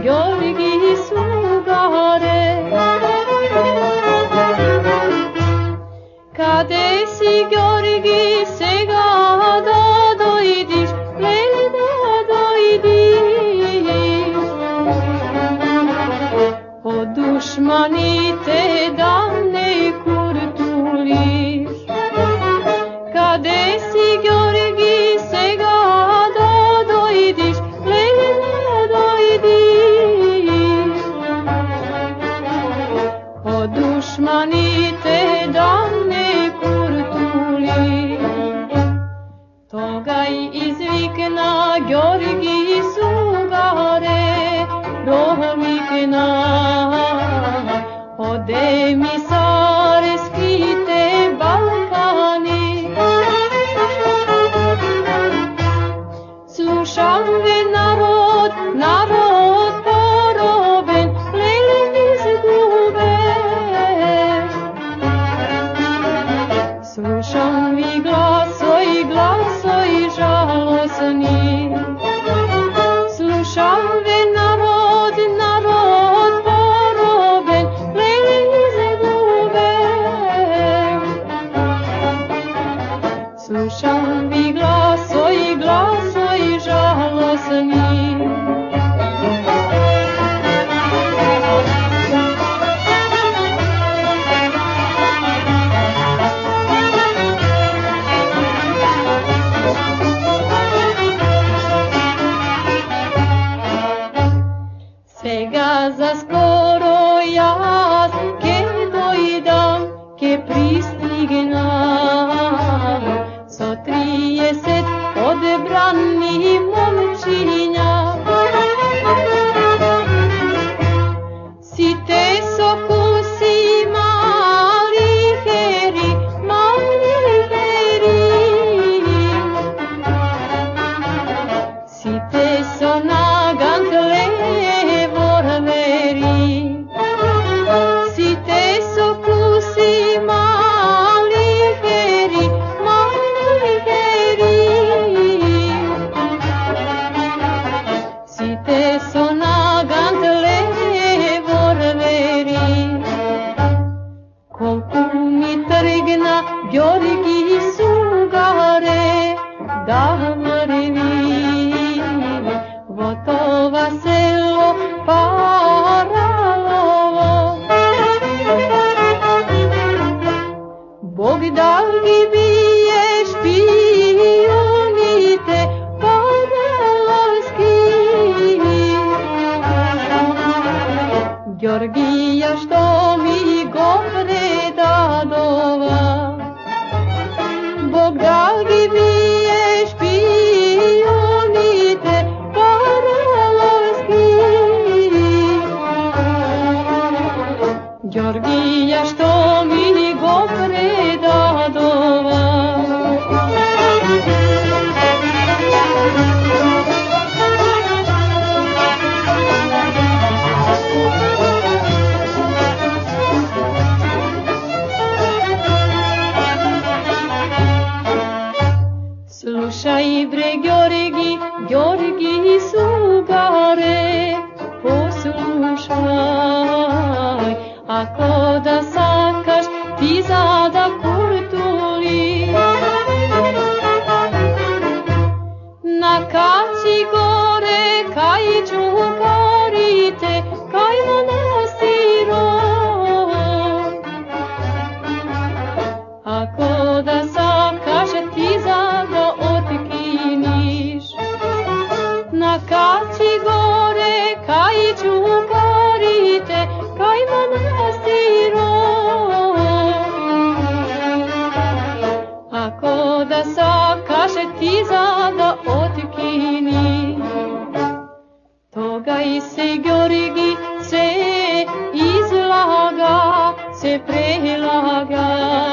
Georgi sugare. Kade si Georgi сега да дойдиш, леле да дойдиш, от душманите да не куртулиш. Къде си, Георги, сега да дойдиш, леле да дойдиш, от душманите да не куртулиш. Тогай извикна Георги сугаре, промикна от емисарските Балкани. Слушам ви, народ, народ поробен, леле изгубен. Слушам ви гласой жалостни. Слушам ви, народ, народ поробен, леле изгубен. Слушам ви гласой жалостни. Сега заскоро аз ке дойдам, ке пристигнам со 30 одебрани момчиња. Сите со куси мали хери, сите со нагант леворвери, сите со куси мали хери, сите со нагант леворвери. Колку ми тргна Георги сугаре да врви во това село Паралово. Бог дал ги бие шпионите параловски. Георгија што ми го предадова, Бог дал ги бие шпионите параловски. Георгија што ми го предадова. Слушај бре Георги, Георги сугаре, послушај, ако да сакаш ти за да куртулиш. Накачи горе кај чукарите, кај манастирот. Ако да сакаш ти за да откиниш, накачи горе кај чукарите, кај манастирот. Ако да сакаш ти за да откиниш, тогај се Георги се излага, се прелага.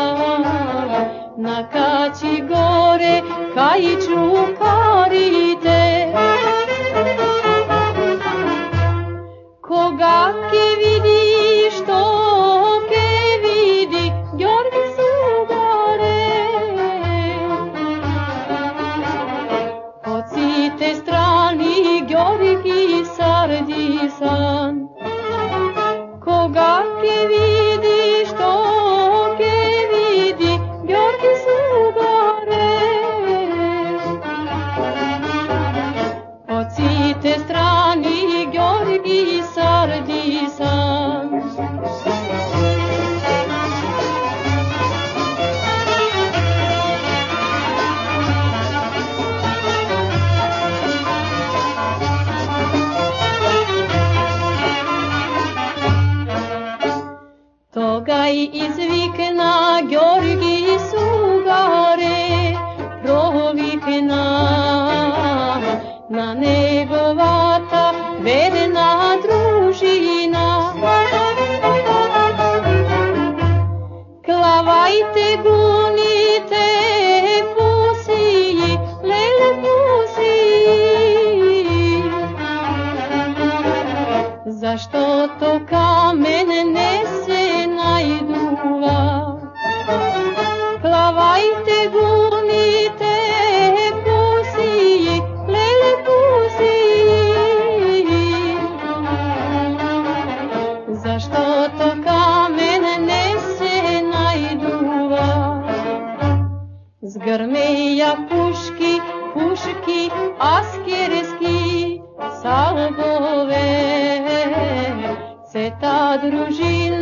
Накачи горе кај чукарите. Кога ке види, што ке види Георги сугаре, од сите страни Георги сарди san. Koga ke vidi, što ke vidi, Georgi Sugare. Od site strani Georgi Sardisan. Togaj izvikna Georgi Sugare, provikna na negovata verna družina. Klavajte, gunite, pusiji, lele pusiji. Zašto to kamen nese najduva? Klavajte, gunite, pusiji, lele pusiji. Zašto to kamen nese najduva? Zgrmeja puški, puški, askerski, salvove, se ta družina